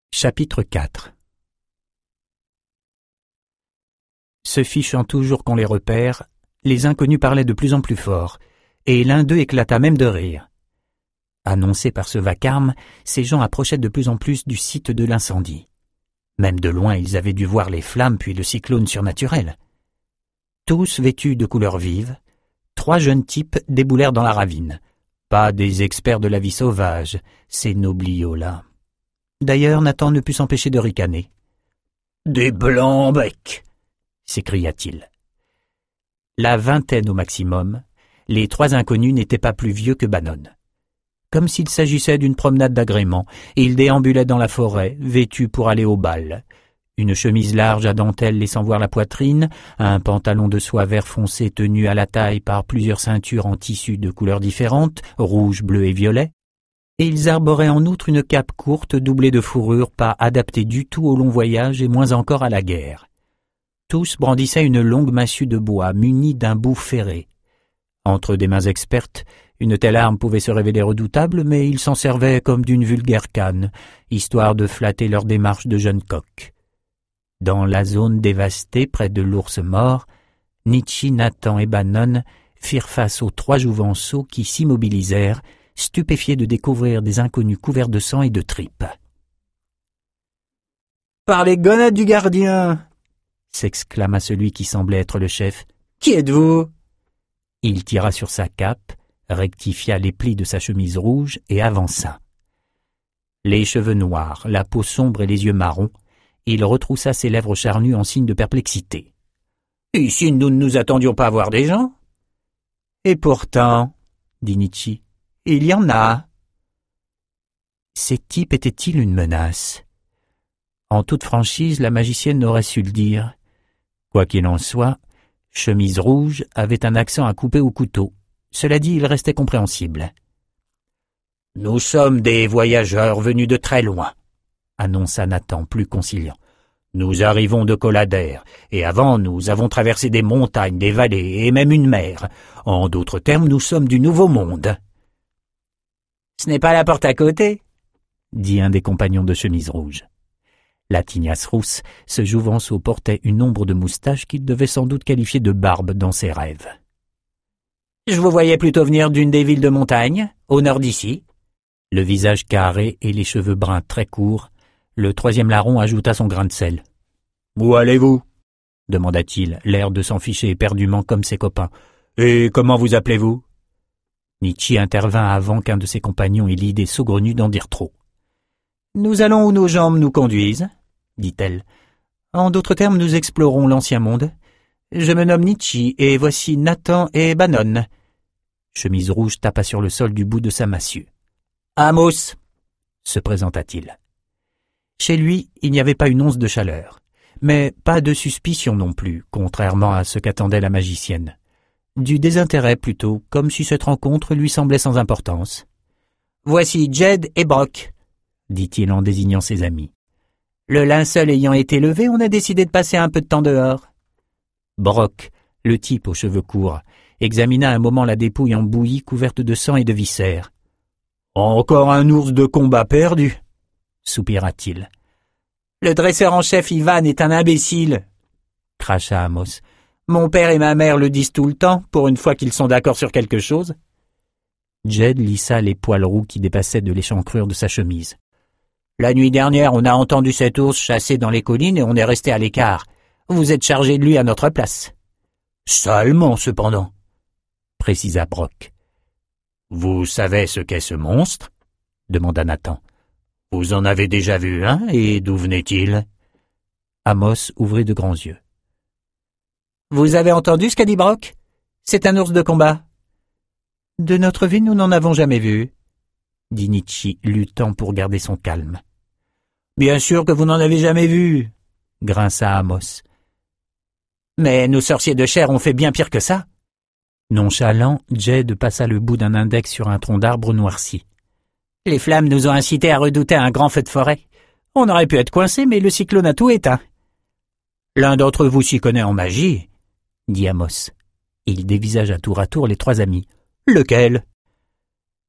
Chapitre 4. Se fichant toujours qu'on les repère, les inconnus parlaient de plus en plus fort, et l'un d'eux éclata même de rire. Annoncés par ce vacarme, ces gens approchaient de plus en plus du site de l'incendie. Même de loin, ils avaient dû voir les flammes puis le cyclone surnaturel. Tous vêtus de couleurs vives, 3 jeunes types déboulèrent dans la ravine. Pas des experts de la vie sauvage, ces nobliaux-là. D'ailleurs, Nathan ne put s'empêcher de ricaner. « Des blancs-becs !» s'écria-t-il. La vingtaine au maximum, les 3 inconnus n'étaient pas plus vieux que Bannon. Comme s'il s'agissait d'une promenade d'agrément, ils déambulaient dans la forêt, vêtus pour aller au bal. Une chemise large à dentelle laissant voir la poitrine, un pantalon de soie vert foncé tenu à la taille par plusieurs ceintures en tissu de couleurs différentes, rouge, bleu et violet, et ils arboraient en outre une cape courte doublée de fourrure pas adaptée du tout au long voyage et moins encore à la guerre. Tous brandissaient une longue massue de bois munie d'un bout ferré. Entre des mains expertes, une telle arme pouvait se révéler redoutable, mais ils s'en servaient comme d'une vulgaire canne, histoire de flatter leur démarche de jeunes coqs. Dans la zone dévastée près de l'ours mort, Nietzsche, Nathan et Bannon firent face aux 3 jouvenceaux qui s'immobilisèrent, stupéfiés de découvrir des inconnus couverts de sang et de tripes. « Par les gonades du gardien !» s'exclama celui qui semblait être le chef. « Qui êtes-vous » Il tira sur sa cape, rectifia les plis de sa chemise rouge et avança. Les cheveux noirs, la peau sombre et les yeux marrons, il retroussa ses lèvres charnues en signe de perplexité. « Ici, nous ne nous attendions pas à voir des gens ?» ?»« Et pourtant, » dit Nietzsche, « il y en a. » Ces types étaient-ils une menace? En toute franchise, la magicienne n'aurait su le dire. Quoi qu'il en soit, Chemise Rouge avait un accent à couper au couteau. Cela dit, il restait compréhensible. « Nous sommes des voyageurs venus de très loin, » annonça Nathan plus conciliant. « Nous arrivons de Coladaire, et avant nous avons traversé des montagnes, des vallées et même une mer. En d'autres termes, nous sommes du Nouveau Monde. »« Ce n'est pas la porte à côté ?» dit un des compagnons de Chemise Rouge. La tignasse rousse, ce jouvenceau portait une ombre de moustache qu'il devait sans doute qualifier de barbe dans ses rêves. « Je vous voyais plutôt venir d'une des villes de montagne, au nord d'ici. » Le visage carré et les cheveux bruns très courts, le 3e larron ajouta son grain de sel. « Où allez-vous » demanda-t-il, l'air de s'en ficher éperdument comme ses copains. « Et comment vous appelez-vous » Nietzsche intervint avant qu'un de ses compagnons ait l'idée saugrenue d'en dire trop. « Nous allons où nos jambes nous conduisent, » dit-elle. « En d'autres termes, nous explorons l'ancien monde. Je me nomme Nietzsche et voici Nathan et Bannon. » Chemise Rouge tapa sur le sol du bout de sa massue. « Amos » se présenta-t il. Chez lui, il n'y avait pas une once de chaleur, mais pas de suspicion non plus, contrairement à ce qu'attendait la magicienne. Du désintérêt plutôt, comme si cette rencontre lui semblait sans importance. « Voici Jed et Brock » dit-il en désignant ses amis. « Le linceul ayant été levé, on a décidé de passer un peu de temps dehors. » Brock, le type aux cheveux courts, examina un moment la dépouille en bouillie couverte de sang et de viscères. « Encore un ours de combat perdu !» soupira-t-il. « Le dresseur en chef Ivan est un imbécile !» cracha Amos. « Mon père et ma mère le disent tout le temps, pour une fois qu'ils sont d'accord sur quelque chose. » Jed lissa les poils roux qui dépassaient de l'échancrure de sa chemise. « La nuit dernière, on a entendu cet ours chasser dans les collines et on est resté à l'écart. Vous êtes chargé de lui à notre place. »« Salement, cependant, » précisa Brock. « Vous savez ce qu'est ce monstre ?» demanda Nathan. « Vous en avez déjà vu un, et d'où venait-il » Amos ouvrit de grands yeux. « Vous avez entendu ce qu'a dit Brock ? C'est un ours de combat. »« De notre vie, nous n'en avons jamais vu, » dit Nietzsche, luttant pour garder son calme. « Bien sûr que vous n'en avez jamais vu, » grinça Amos. « Mais nos sorciers de chair ont fait bien pire que ça. » Nonchalant, Jed passa le bout d'un index sur un tronc d'arbre noirci. « Les flammes nous ont incités à redouter un grand feu de forêt. On aurait pu être coincés, mais le cyclone a tout éteint. »« L'un d'entre vous s'y connaît en magie, » dit Amos. Il dévisagea tour à tour les 3 amis. « Lequel ?»« C'est Nietzsche, »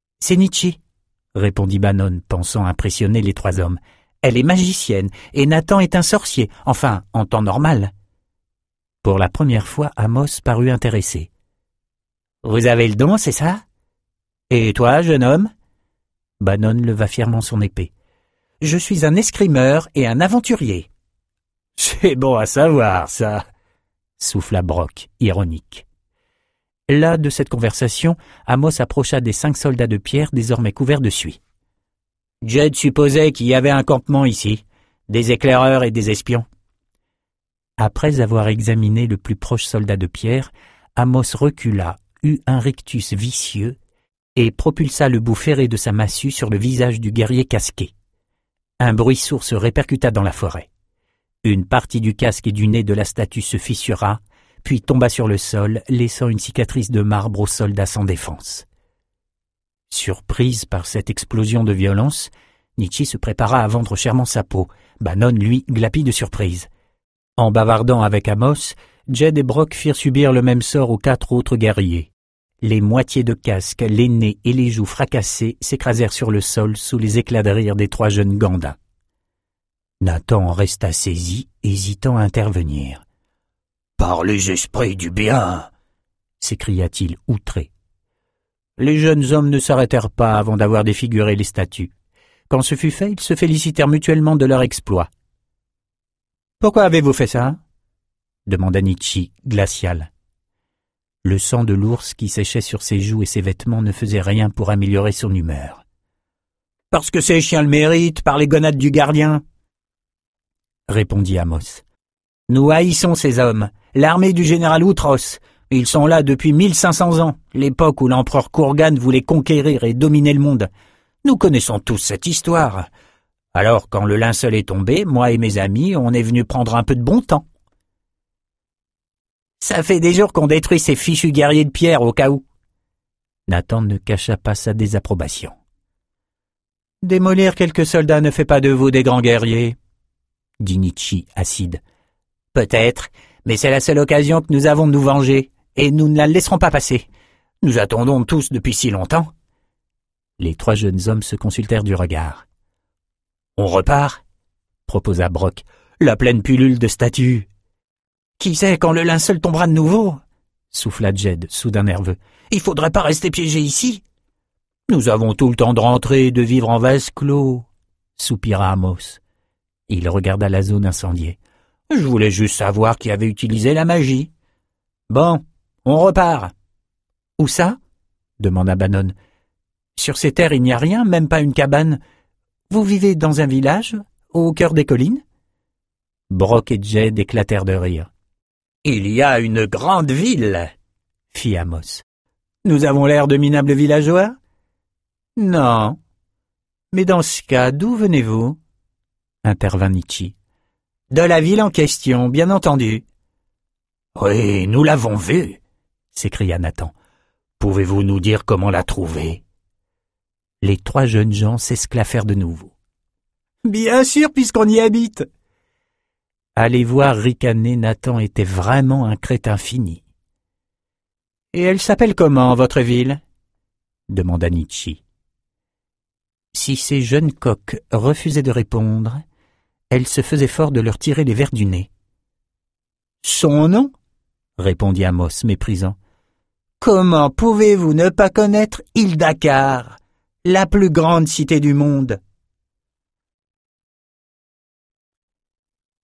répondit Bannon, pensant impressionner les 3 hommes. Elle est magicienne, et Nathan est un sorcier, enfin, en temps normal. » Pour la première fois, Amos parut intéressé. « Vous avez le don, c'est ça? Et toi, jeune homme? » Bannon leva fièrement son épée. « Je suis un escrimeur et un aventurier. »« C'est bon à savoir, ça !» souffla Brok, ironique. Là, de cette conversation, Amos approcha des 5 soldats de pierre désormais couverts de suie. Jed supposait qu'il y avait un campement ici, des éclaireurs et des espions. Après avoir examiné le plus proche soldat de pierre, Amos recula, eut un rictus vicieux et propulsa le bout ferré de sa massue sur le visage du guerrier casqué. Un bruit sourd se répercuta dans la forêt. Une partie du casque et du nez de la statue se fissura, puis tomba sur le sol, laissant une cicatrice de marbre au soldat sans défense. Surprise par cette explosion de violence, Nietzsche se prépara à vendre chèrement sa peau. Bannon, lui, glapit de surprise. En bavardant avec Amos, Jed et Brok firent subir le même sort aux 4 autres guerriers. Les moitiés de casque, les nez et les joues fracassés s'écrasèrent sur le sol sous les éclats de rire des 3 jeunes gandins. Nathan en resta saisi, hésitant à intervenir. « Par les esprits du bien !» s'écria-t-il outré. Les jeunes hommes ne s'arrêtèrent pas avant d'avoir défiguré les statues. Quand ce fut fait, ils se félicitèrent mutuellement de leur exploit. « Pourquoi avez-vous fait ça ?» demanda Nietzsche, glacial. Le sang de l'ours qui séchait sur ses joues et ses vêtements ne faisait rien pour améliorer son humeur. « Parce que ces chiens le méritent, par les gonades du gardien !» répondit Amos. « Nous haïssons ces hommes, l'armée du général Outros. Ils sont là depuis 1500 ans, l'époque où l'empereur Kurgan voulait conquérir et dominer le monde. Nous connaissons tous cette histoire. Alors, quand le linceul est tombé, moi et mes amis, on est venus prendre un peu de bon temps. Ça fait des jours qu'on détruit ces fichus guerriers de pierre au cas où. » Nathan ne cacha pas sa désapprobation. « Démolir quelques soldats ne fait pas de vous des grands guerriers, » dit Nietzsche, acide. « Peut-être, mais c'est la seule occasion que nous avons de nous venger, et nous ne la laisserons pas passer. Nous attendons tous depuis si longtemps. » Les 3 jeunes hommes se consultèrent du regard. « On repart ?» proposa Brok. « La pleine pullule de statues. »« Qui sait quand le linceul tombera de nouveau ?» souffla Jed, soudain nerveux. « Il faudrait pas rester piégé ici. »« Nous avons tout le temps de rentrer et de vivre en vase clos, » soupira Amos. Il regarda la zone incendiée. « Je voulais juste savoir qui avait utilisé la magie. »« Bon, on repart. »« Où ça ?» demanda Bannon. « Sur ces terres, il n'y a rien, même pas une cabane. Vous vivez dans un village, au cœur des collines ?» Brok et Jed éclatèrent de rire. « Il y a une grande ville, » fit Amos. « Nous avons l'air de minables villageois ?»« Non. Mais dans ce cas, d'où venez-vous » intervint Nietzsche. « De la ville en question, bien entendu. »« Oui, nous l'avons vue, » s'écria Nathan. « Pouvez-vous nous dire comment la trouver ?» Les 3 jeunes gens s'esclaffèrent de nouveau. « Bien sûr, puisqu'on y habite !» Allez voir ricaner, Nathan était vraiment un crétin fini. « Et elle s'appelle comment, votre ville ?» demanda Nietzsche. Si ces jeunes coqs refusaient de répondre, elle se faisait fort de leur tirer les vers du nez. « Son nom ?» répondit Amos, méprisant. « Comment pouvez-vous ne pas connaître Ildakar, la plus grande cité du monde ?